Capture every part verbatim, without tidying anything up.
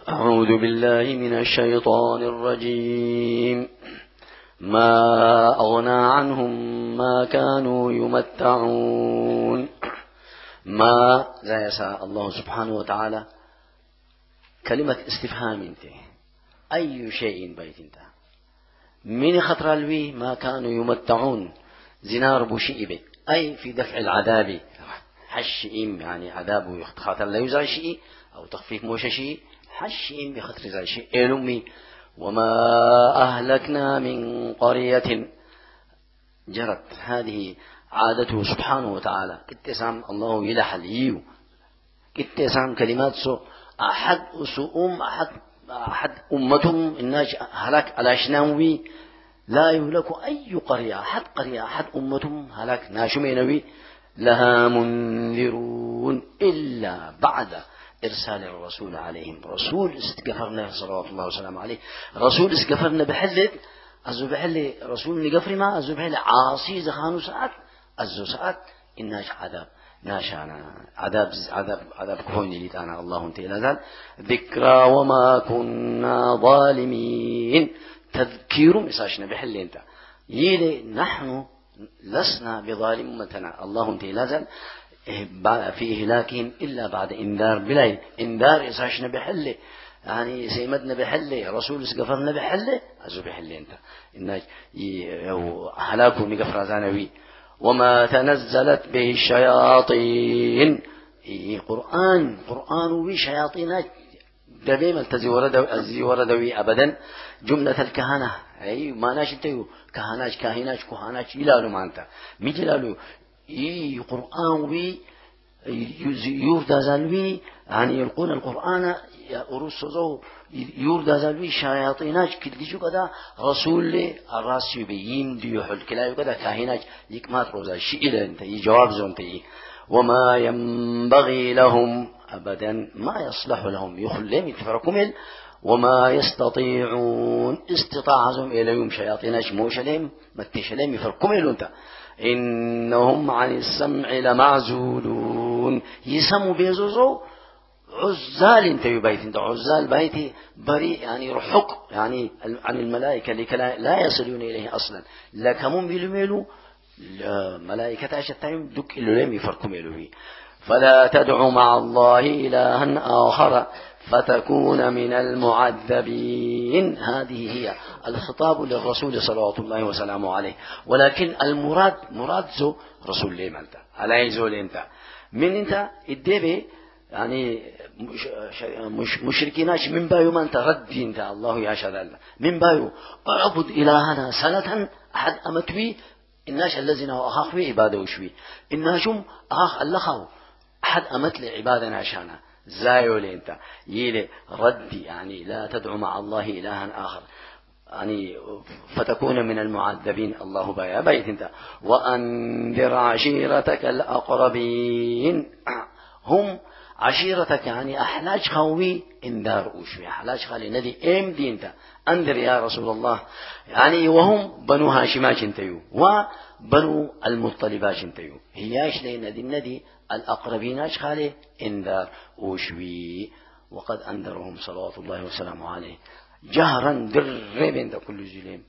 أعوذ بالله من الشيطان الرجيم. ما أغنى عنهم ما كانوا يمتعون. ما لا يسعى الله سبحانه وتعالى كلمة استفهام انت أي شيء بيت انت من خطر الوي ما كانوا يمتعون زنار بشيء أي في دفع العذاب حشئم يعني عذابه خاطر لا يزال شيء أو تخفيف موش شيء حشئم بخطر زال شيء إلمي. وما أهلكنا من قرية جرت هذه عادته سبحانه وتعالى كتسام الله يلحل يو كتسام كلمات سو أحد أسؤم أحد أحد أمتهم الناج هلاك على شناوي لا يهلك أي قرية أحد قرية أحد أمتهم هلاك ناشمينوي لها منذرون إلا بعد إرسال الرسول عليهم. رسول استغفرنا صلوات الله وسلامه عليه رسول استغفرنا بحلت أزو بحل رسول نغفر ما أزو بحل عاصي زخانو ساعات أزو ساعات إناش عذاب ناشانا عذاب عذاب عذاب كوني لتانا الله انت إلى ذلك ذكرى وما كنا ظالمين تذكير مساشنا بحل انت يلي نحن لسنا بظالم متنا الله انت إلى ذلك في إهلاكهم إلا بعد إنذار بلاي إنذار إساشنا بحله يعني سيمدنا بحله رسول سقفرنا بحله أزو بحله انت إنك هلاكوا نقفر زانوي. وما تنزلت به الشياطين قرآن قرآن وشياطين دبيم التزي وردوي أبدا جملة الكهنة أي ما ناشتيو كهناش كاهناش كهناش إلى ما أنت مجلالو إيه قرآن وي يورد زالوي يعني يلقون القرآن أرسوزو يورد زالوي شياطيناش كديجو كذا رسول لي الراسي بيم ديوحل كلا كذا كاهناش يكمات روزا شيء إلى أنت يجواب زونتي. وما ينبغي لهم أبدا ما يصلح لهم يخلهم يتفركمل وما يستطيعون استطاعهم إلى يوم شياطيناش موشلهم متشلهم يفركمل أنت إنهم عن السمع لمعزولون يسموا بيزوزو عزال انت بيت انت عزال بيتي بريء يعني رحق يعني عن الملائكة اللي لا يصلون إليه أصلا لكمون بيلميلو ملائكة أشتاهم دك إلو يفركم إلوه. فلا تدعوا مع الله إلها آخر فتكون من المعذبين. هذه هي الخطاب للرسول صلوات الله وسلامه عليه. ولكن المراد مراد زو رسول لي مالت على زول انت من انت الدبي يعني مش مشركيناش من بايو ما انت رد انت الله يا شذل من بايو اعبد إلهنا سنة أحد أمتوي الناس الذين أخاخوا عباده وشوي الناجم أخ اللخو أحد أمت لعبادنا عشانه زايو لي انت يلي ردي يعني لا تدعو مع الله إلها آخر يعني فتكون من المعذبين الله بايا بيت انت. وأنذر عشيرتك الأقربين هم عشيرتك يعني أحلاج خوي انذار وشوي أحلاج خالي ندي ام دي انت أنذر يا رسول الله يعني وهم بنو هاشماش انتيو وبنو المطلباش انتيو هياش لي ندي الندي الأقربيناش خالي انذار وشوي. وقد أنذرهم صلوات الله وسلامه عليه جهرا درب انت كل زليم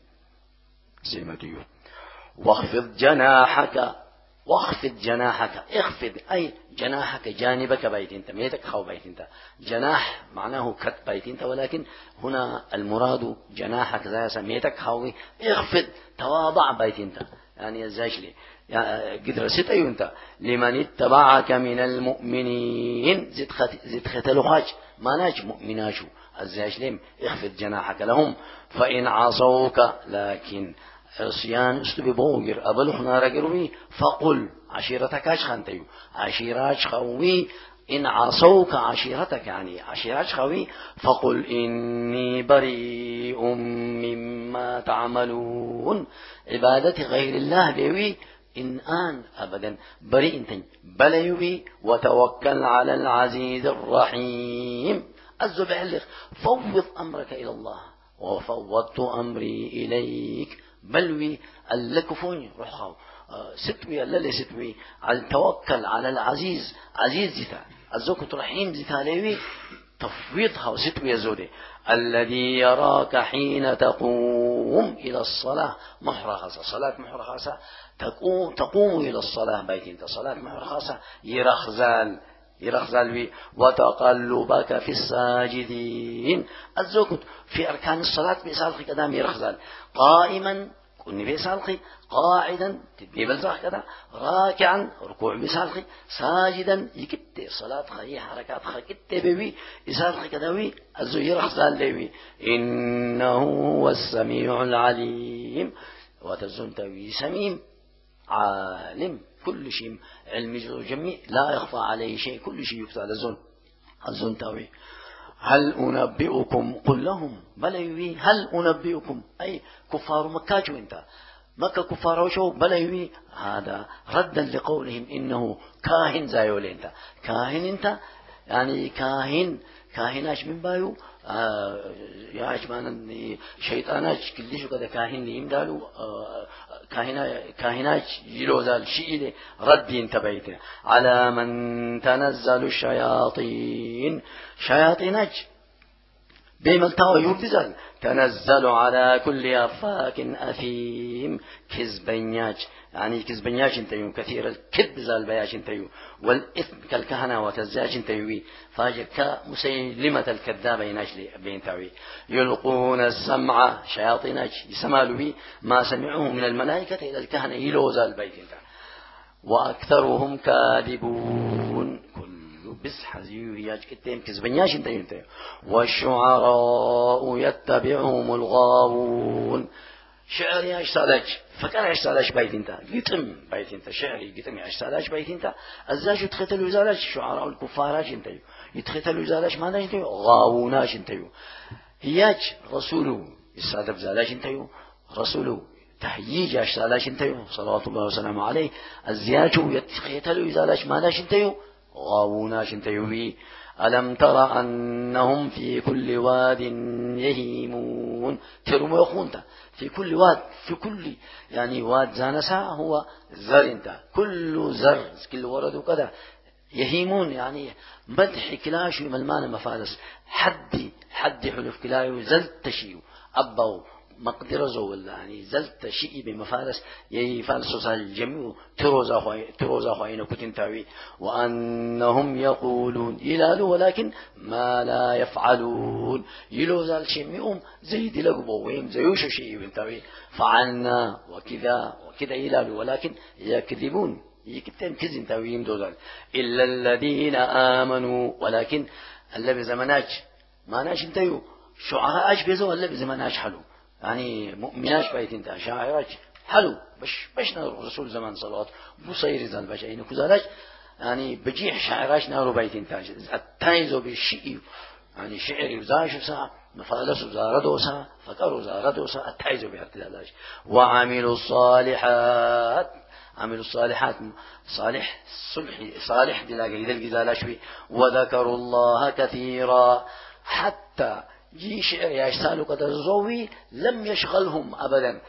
زي ما تيو. واخفض جناحك واخفض جناحك اخفض أي جناحك جانبك بيت انت ميتك خو بيت انت جناح معناه كت بيت انت ولكن هنا المراد جناحك زي سميتك خوي اخفض تواضع بيت انت يعني ازايش لي قدر ست ايو انت لمن اتبعك من المؤمنين زد خت زد ختلخاج ما ناش مؤمناشو ازايش لهم اخفض جناحك لهم فإن عصوك لكن عصيان اسلوب بوغر أبلخنا رجروي فقل عشيرتك اش خانتيو عشيراش خوي إن عصوك عشيرتك يعني عشيراش خوي فقل إني بريء مما تعملون عبادة غير الله بيوي إن آن أبدا بريء انت بليوي وتوكل على العزيز الرحيم. الزبعلق فوض أمرك إلى الله وفوضت أمري إليك بلوي اللكفوني روحوا ستوي اللي ستوي على التوكل على العزيز عزيز زتا الزوكة رحيم زتا ليوي تفويضها وستوي زودي الذي يراك حين تقوم إلى الصلاة محرخصة صلاة محرخصة تقوم تقوم إلى الصلاة بيت انت صلاة محرخصة يرخزال يرخزال بي وتقلبك في الساجدين الزوجت في أركان الصلاة بيسالخي قدام يرخزال قائما كوني بيسالخي قاعدا تبني بلزاخ كذا راكعا ركوع بيسالخي ساجدا يكت صلاة خي حركات خكت بيبي يسالخي كذاوي الزو يرخزال ليبي إنه هو السميع العليم وتزن توي سميم عالم كل شيء علم جميع لا يخفى عليه شيء كل شيء يكتب على الزن الزن توي هل أنبئكم قل لهم بل هل أنبئكم أي كفار مكة انت مكة كفار وشو بل هذا ردا لقولهم إنه كاهن زايول انت كاهن انت يعني كاهن كاهناش من بايو آه يا أجمعنا شيطاناش كلش كذا كاهن يمدالو آه كاهنا كاهناش يلوزال شيء رد انتبهته على من تنزل الشياطين شياطيناش بملتاو يردزل تنزل على كل أفاك أثيم كذبنياج يعني كذبنياج انتيو كثير الكذب زال بياج انتيو والإثم كالكهنة وتزاج انتيوي فاجر كمسيلمة الكذابة يناجلي بينتوي يلقون السمع شياطيناج يسمالوا بي ما سمعوه من الملائكة إلى الكهنة يلو زال بيت انت وأكثرهم كاذبون بس حزيو ياج كتيم كذبنياش انت انت والشعراء يتبعهم الغاوون شعر ياش سالج فكر ياش سالج بيت انت قتم بيت انت شعري قتم ياش سالج بيت انت ازاج يتختلوا زالج شعراء الكفاراش انت يتختلوا زالج ما انت غاووناش انت هياج رسوله السادة زالج انت رسوله تهييج ياش سالج انت صلوات الله وسلامه عليه الزياج يتختلوا زالج ما انت انت غاووناش انتيوي ألم ترى أنهم في كل واد يهيمون ترموا يخونتا في كل واد في كل يعني واد زانسا هو زر انت كل زر كل ورد وكذا يهيمون يعني مدح كلاش ملمان مفالس حد حد حلف كلايو زلت تشيو أبو مقدرة زول يعني زلت شيء بمفارس يفالسوس الجميع تروزا خوي تروزا خوينا كتنتاوي وأنهم يقولون يلالو ولكن ما لا يفعلون يلوز الشميهم زي دلقبوهم زيوش شيء بنتاوي فعلنا وكذا وكذا يلالو ولكن يكذبون يكتم كذن تاويهم دوزال إلا الذين آمنوا ولكن اللي بزمناج ما ناش انتيو شعراء اش بيزو اللي بزمناج حلو يعني مؤمناش بيت انت شاعرات حلو بش بش نار رسول زمان صلوات بصير زال بشيء كذلك يعني بجيح شاعراش نار بيت انت التايزو بالشيء يعني شعر يزاش ساعة مفالس زاردو ساعة فكروا زاردو ساعة التايزو بيرتدالاش وعملوا الصالحات عملوا الصالحات صالح صلح صالح بلا قيد الجزالاش وذكروا الله كثيرا حتى جي شعر يشتالوا قد الزوي لم يشغلهم أبدا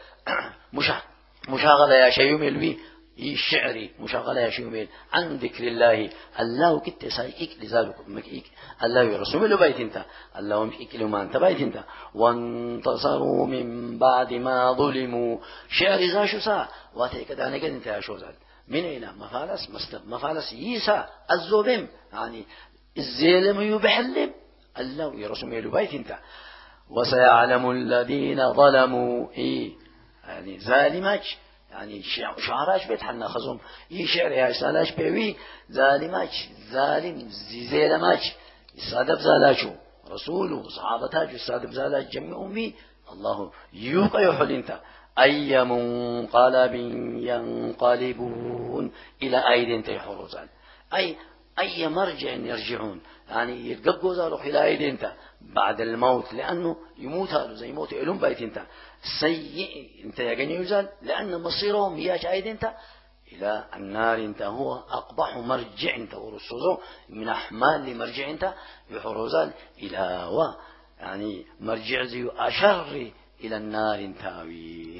مشاغلة يا شيوميل بي الشعري مشاغلة يا شيوميل عن ذكر الله الله كت سايك لذلك مكيك الله يرسم له بيت انت الله مكيك لما انت بيت انت وانتصروا من بعد ما ظلموا شعر زاشو سا واتيك دانا قد انت يا شوزال من هنا مفالس مفالس يسا الزوبم يعني الزيلم يبحلم الله يرسم له بيت انت وسيعلم الذين ظلموا ايه يعني ظالماش يعني شعراش بيت حنا خزم ايه شعر يا سالاش بيوي ظالماش ظالم زيلماش يصادف زالاشو رسوله صحابتاج يصادف زالاش جميعهم بي الله يوقع يحل انت اي منقلب ينقلبون الى ايد تحرزان اي أي مرجع يرجعون يعني يتقبوا ذلك إلى أيدي أنت بعد الموت لأنه يموت هذا زي موت إلهم بيت أنت سيء أنت يا جني يزال لأن مصيرهم ياش أيدي أنت إلى النار أنت هو أقبح مرجع أنت ورسوله من أحمال لمرجع أنت يحرزال إلى و يعني مرجع زي أشر إلى النار أنت